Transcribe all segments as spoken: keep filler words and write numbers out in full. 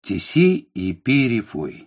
Тесей и Перифой.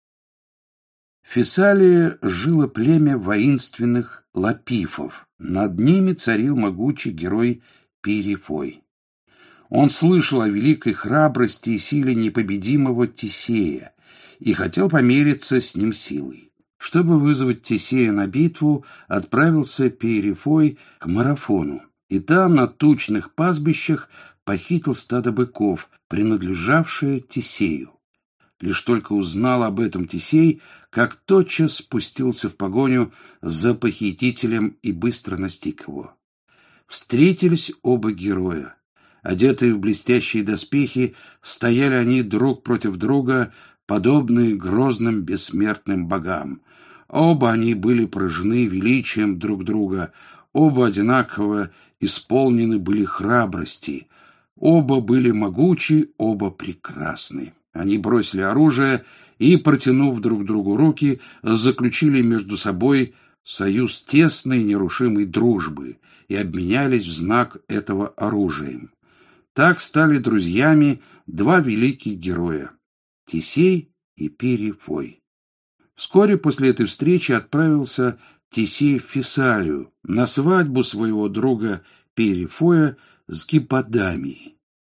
В Фессалии жило племя воинственных лапифов. Над ними царил могучий герой Перифой. Он слышал о великой храбрости и силе непобедимого Тесея и хотел помериться с ним силой. Чтобы вызвать Тесея на битву, отправился Перифой к Марафону, и там, на тучных пастбищах, похитил стадо быков, принадлежавшее Тесею. Лишь только узнал об этом Тесей, как тотчас спустился в погоню за похитителем и быстро настиг его. Встретились оба героя. Одетые в блестящие доспехи, стояли они друг против друга, подобные грозным бессмертным богам. Оба они были поражены величием друг друга, оба одинаково исполнены были храбрости, оба были могучи, оба прекрасны. Они бросили оружие и, протянув друг другу руки, заключили между собой союз тесной нерушимой дружбы и обменялись в знак этого оружием. Так стали друзьями два великих героя — Тесей и Перифой. Вскоре после этой встречи отправился Тесей в Фессалию на свадьбу своего друга Перифоя с Гипподамией.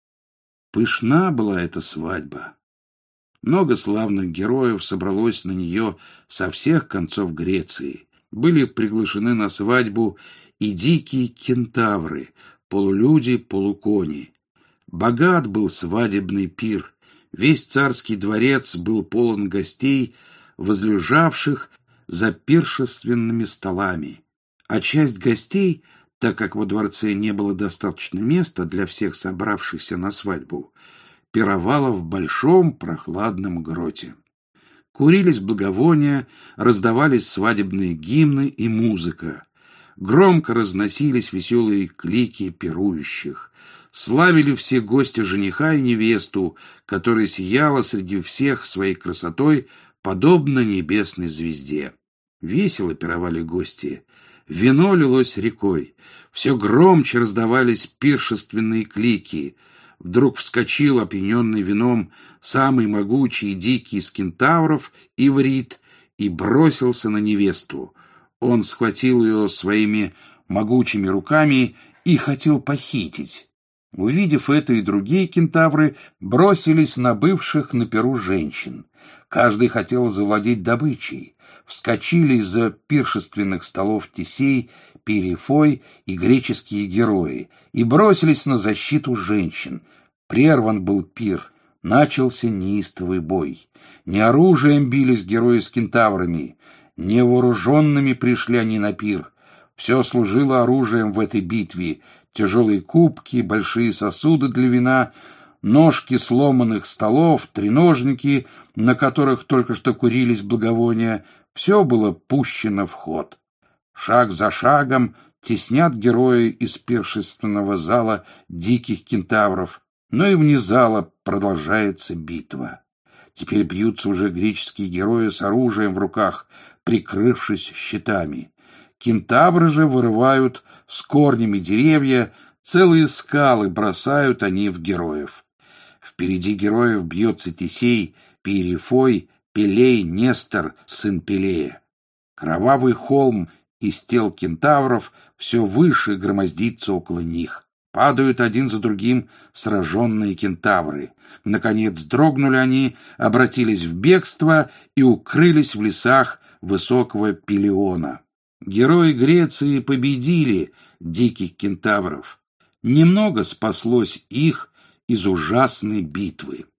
Пышна была эта свадьба. Много славных героев собралось на нее со всех концов Греции. Были приглашены на свадьбу и дикие кентавры, полулюди, полукони. Богат был свадебный пир. Весь царский дворец был полон гостей, возлежавших за пиршественными столами. А часть гостей, так как во дворце не было достаточно места для всех собравшихся на свадьбу, пировала в большом прохладном гроте. Курились благовония, раздавались свадебные гимны и музыка. Громко разносились веселые клики пирующих. Славили все гости жениха и невесту, которая сияла среди всех своей красотой, подобно небесной звезде. Весело пировали гости. Вино лилось рекой. Все громче раздавались пиршественные клики. Вдруг вскочил, опьяненный вином, самый могучий и дикий из кентавров, Иврит, и бросился на невесту. Он схватил ее своими могучими руками и хотел похитить. Увидев это, и другие кентавры бросились на бывших на пиру женщин. Каждый хотел завладеть добычей. Вскочили из-за пиршественных столов Тесей, Перифой и греческие герои и бросились на защиту женщин. Прерван был пир, начался неистовый бой. Не оружием бились герои с кентаврами, невооруженными пришли они на пир. Все служило оружием в этой битве: тяжелые кубки, большие сосуды для вина, ножки сломанных столов, треножники, на которых только что курились благовония. Все было пущено в ход. Шаг за шагом теснят герои из пиршественного зала диких кентавров, но и вне зала продолжается битва. Теперь бьются уже греческие герои с оружием в руках, прикрывшись щитами. Кентавры же вырывают с корнями деревья, целые скалы бросают они в героев. Впереди героев бьется Тесей, Перифой, Пелей, Нестор, сын Пелея. Кровавый холм из тел кентавров все выше громоздится около них. Падают один за другим сраженные кентавры. Наконец дрогнули они, обратились в бегство и укрылись в лесах высокого Пелиона. Герои Греции победили диких кентавров. Немного спаслось их из ужасной битвы.